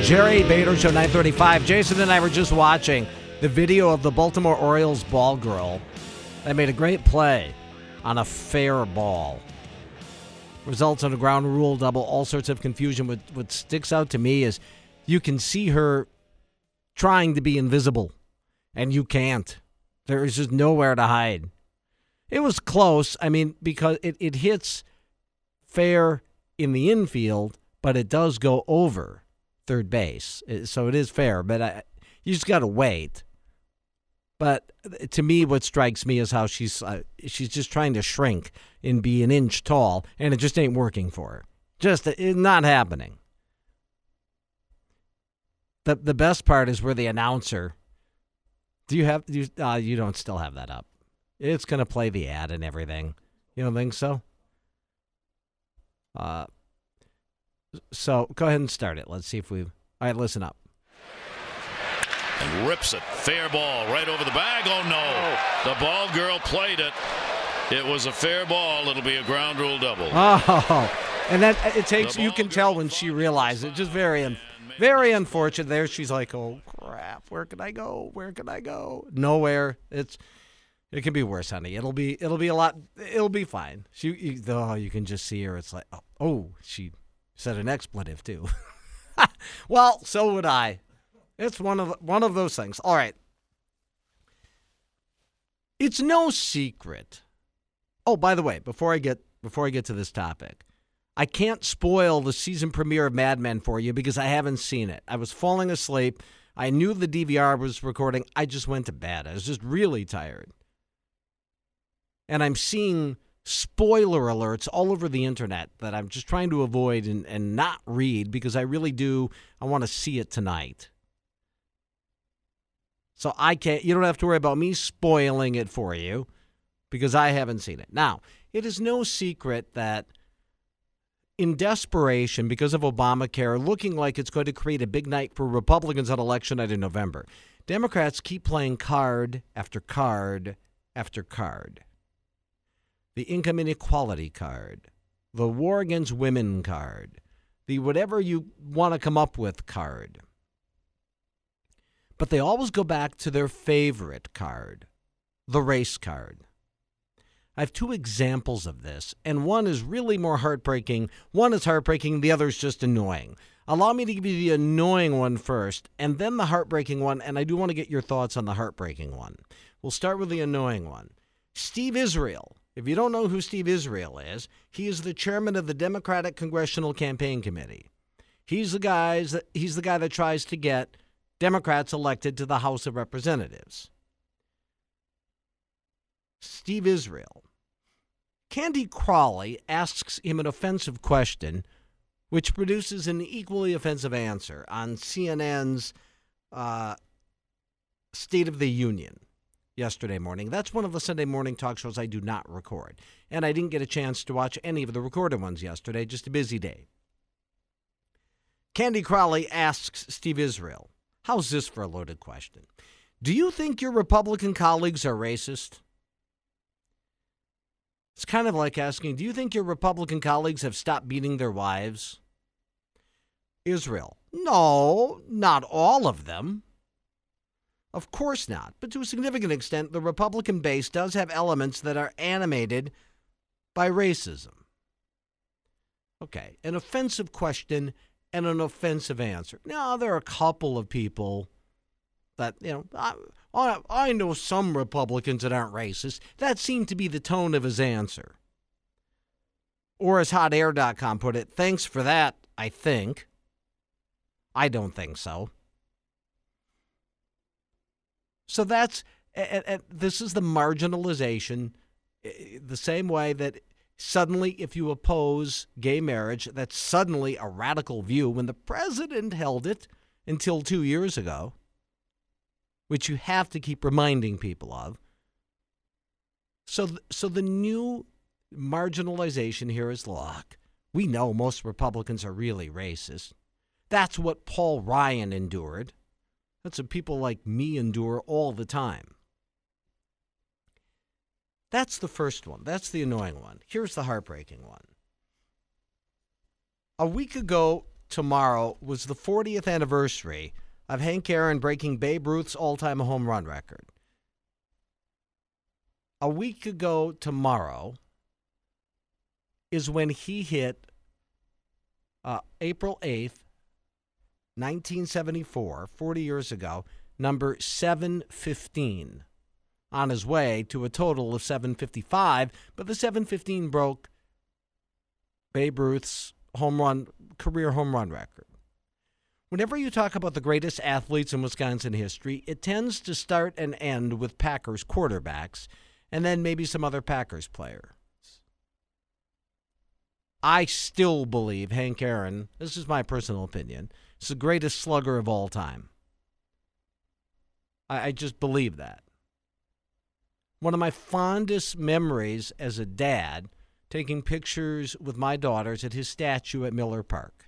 Jerry Bader Show 935. Jason and I were just watching the video of the Baltimore Orioles ball girl that made a great play on a fair ball. Results on a ground rule double, all sorts of confusion. What sticks out to me is you can see her trying to be invisible, and you can't. There is just nowhere to hide. It was close, because it hits fair in the infield, but it does go over third base. So it is fair, but you just got to wait. But to me, what strikes me is how she's just trying to shrink and be an inch tall, and it just ain't working for her. Just not happening. The best part is where the announcer. You don't still have that up. It's going to play the ad and everything. You don't think so? So go ahead and start it. Let's see if we. All right, listen up. And rips it. Fair ball right over the bag. Oh, no. The ball girl played it. It was a fair ball. It'll be a ground rule double. Oh, and that it takes. You can tell when she realizes it. Just very unfortunate. There, she's like, "Oh crap! Where can I go? Where can I go? Nowhere." It can be worse, honey. It'll be a lot. It'll be fine. You can just see her. It's like, oh, she said an expletive too. Well, so would I. It's one of those things. All right. It's no secret. Oh, by the way, before I get to this topic, I can't spoil the season premiere of Mad Men for you because I haven't seen it. I was falling asleep. I knew the DVR was recording. I just went to bed. I was just really tired. And I'm seeing spoiler alerts all over the internet that I'm just trying to avoid and not read because I really do. I want to see it tonight. So you don't have to worry about me spoiling it for you because I haven't seen it. Now, it is no secret that in desperation because of Obamacare looking like it's going to create a big night for Republicans on election night in November, Democrats keep playing card after card after card. The income inequality card, the war against women card, the whatever you want to come up with card. But they always go back to their favorite card, the race card. I have two examples of this, and one is really more heartbreaking. One is heartbreaking, the other is just annoying. Allow me to give you the annoying one first, and then the heartbreaking one, and I do want to get your thoughts on the heartbreaking one. We'll start with the annoying one. Steve Israel. If you don't know who Steve Israel is, he is the chairman of the Democratic Congressional Campaign Committee. He's the guy that tries to get Democrats elected to the House of Representatives. Steve Israel. Candy Crawley asks him an offensive question, which produces an equally offensive answer on CNN's State of the Union yesterday morning. That's one of the Sunday morning talk shows I do not record. And I didn't get a chance to watch any of the recorded ones yesterday, just a busy day. Candy Crawley asks Steve Israel, how's this for a loaded question? Do you think your Republican colleagues are racist? It's kind of like asking, do you think your Republican colleagues have stopped beating their wives? Israel, no, not all of them. Of course not. But to a significant extent, the Republican base does have elements that are animated by racism. Okay, an offensive question and an offensive answer. Now, there are a couple of people that, I know some Republicans that aren't racist. That seemed to be the tone of his answer. Or as HotAir.com put it, thanks for that, I think. I don't think so. So this is the marginalization, the same way that suddenly if you oppose gay marriage, that's suddenly a radical view when the president held it until 2 years ago, which you have to keep reminding people of. So the new marginalization here is, look, we know most Republicans are really racist. That's what Paul Ryan endured. That's what people like me endure all the time. That's the first one. That's the annoying one. Here's the heartbreaking one. A week ago, tomorrow was the 40th anniversary of Hank Aaron breaking Babe Ruth's all-time home run record. A week ago tomorrow is when he hit April 8th, 1974, 40 years ago, number 715, on his way to a total of 755, but the 715 broke Babe Ruth's career home run record. Whenever you talk about the greatest athletes in Wisconsin history, it tends to start and end with Packers quarterbacks and then maybe some other Packers players. I still believe Hank Aaron, this is my personal opinion, is the greatest slugger of all time. I just believe that. One of my fondest memories as a dad, taking pictures with my daughters at his statue at Miller Park.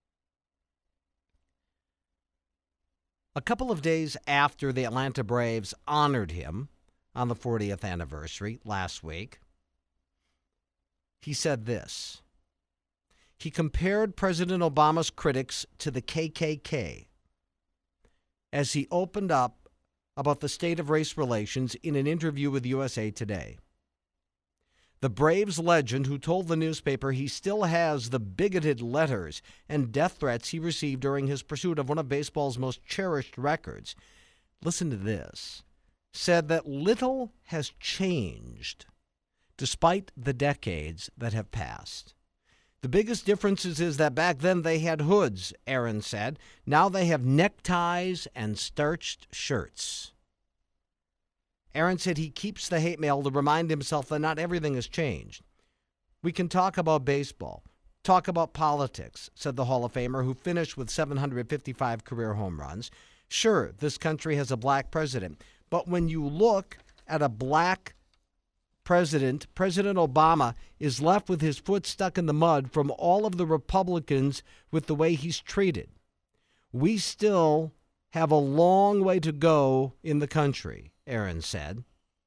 A couple of days after the Atlanta Braves honored him on the 40th anniversary last week, he said this. He compared President Obama's critics to the KKK as he opened up about the state of race relations in an interview with USA Today. The Braves legend, who told the newspaper he still has the bigoted letters and death threats he received during his pursuit of one of baseball's most cherished records, listen to this, said that little has changed despite the decades that have passed. The biggest differences is that back then they had hoods, Aaron said. Now they have neckties and starched shirts. Aaron said he keeps the hate mail to remind himself that not everything has changed. We can talk about baseball, talk about politics, said the Hall of Famer, who finished with 755 career home runs. Sure, this country has a black president, but when you look at a black president, President Obama is left with his foot stuck in the mud from all of the Republicans with the way he's treated. We still have a long way to go in the country, Aaron said.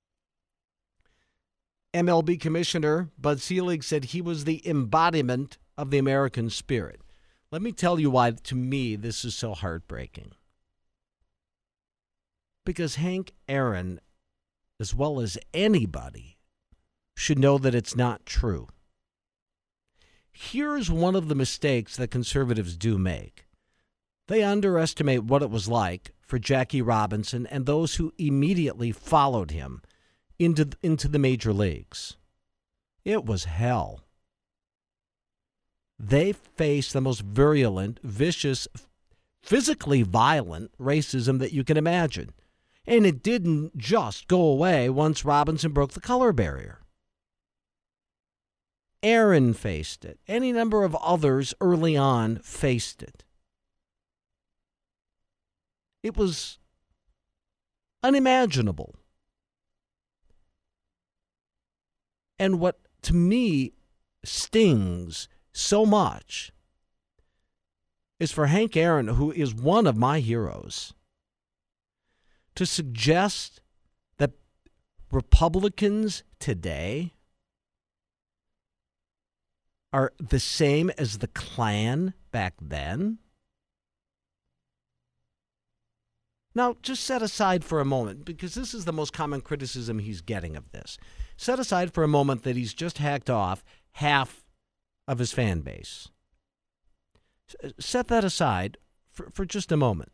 MLB Commissioner Bud Selig said he was the embodiment of the American spirit. Let me tell you why, to me, this is so heartbreaking. Because Hank Aaron, as well as anybody, should know that it's not true. Here's one of the mistakes that conservatives do make. They underestimate what it was like for Jackie Robinson and those who immediately followed him into the major leagues. It was hell. They faced the most virulent, vicious, physically violent racism that you can imagine. And it didn't just go away once Robinson broke the color barrier. Aaron faced it. Any number of others early on faced it. It was unimaginable. And what, to me, stings so much is for Hank Aaron, who is one of my heroes, to suggest that Republicans today are the same as the Klan back then? Now, just set aside for a moment, because this is the most common criticism he's getting of this. Set aside for a moment that he's just hacked off half of his fan base. Set that aside for just a moment.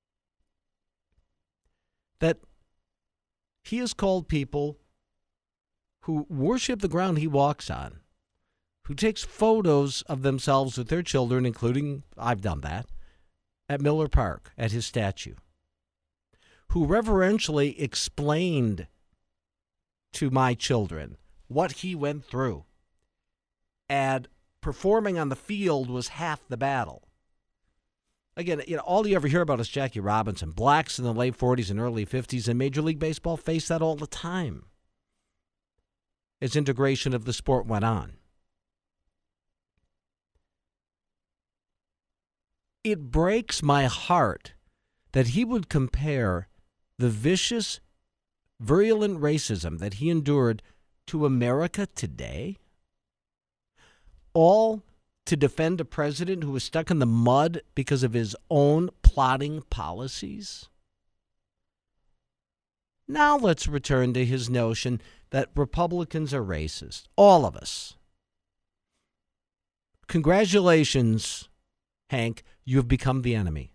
That he has called people who worship the ground he walks on, who takes photos of themselves with their children, including, I've done that, at Miller Park, at his statue, who reverentially explained to my children what he went through. And performing on the field was half the battle. Again, all you ever hear about is Jackie Robinson. Blacks in the late 40s and early 50s in Major League Baseball faced that all the time as integration of the sport went on. It breaks my heart that he would compare the vicious, virulent racism that he endured to America today, all to to defend a president who was stuck in the mud because of his own plotting policies? Now let's return to his notion that Republicans are racist. All of us. Congratulations, Hank. You have become the enemy.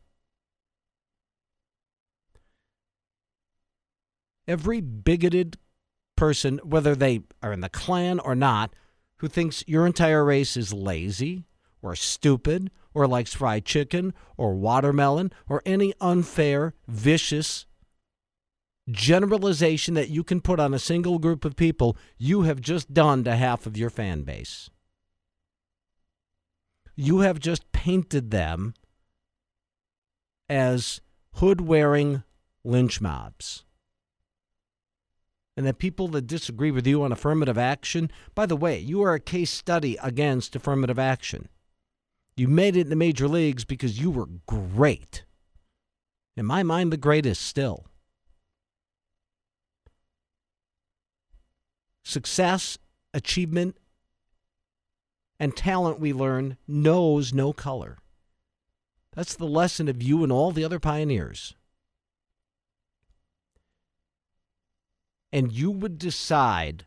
Every bigoted person, whether they are in the Klan or not, who thinks your entire race is lazy or stupid or likes fried chicken or watermelon or any unfair, vicious generalization that you can put on a single group of people, you have just done to half of your fan base. You have just painted them as hood-wearing lynch mobs. And that people that disagree with you on affirmative action, by the way, you are a case study against affirmative action. You made it in the major leagues because you were great. In my mind, the greatest still. Success, achievement, and talent, we learn, knows no color. That's the lesson of you and all the other pioneers. And you would decide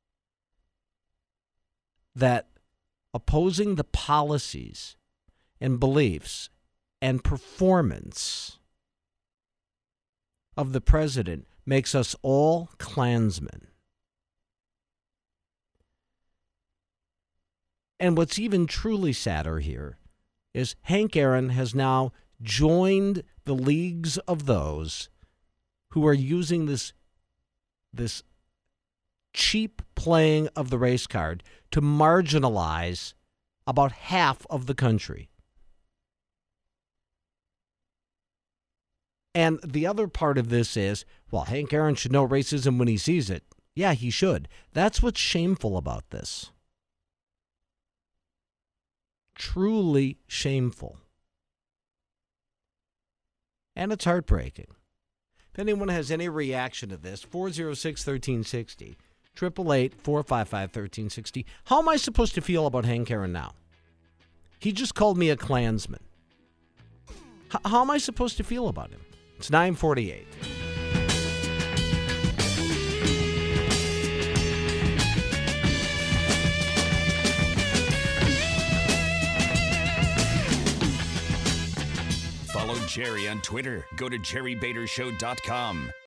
that opposing the policies and beliefs and performance of the president makes us all Klansmen. And what's even truly sadder here is Hank Aaron has now joined the leagues of those who are using this cheap playing of the race card to marginalize about half of the country. And the other part of this is, well, Hank Aaron should know racism when he sees it. Yeah, he should. That's what's shameful about this. Truly shameful. And it's heartbreaking. If anyone has any reaction to this, 406-1360, 888-455-1360. How am I supposed to feel about Hank Aaron now? He just called me a Klansman. How am I supposed to feel about him? It's 9:48. Follow Jerry on Twitter. Go to jerrybadershow.com.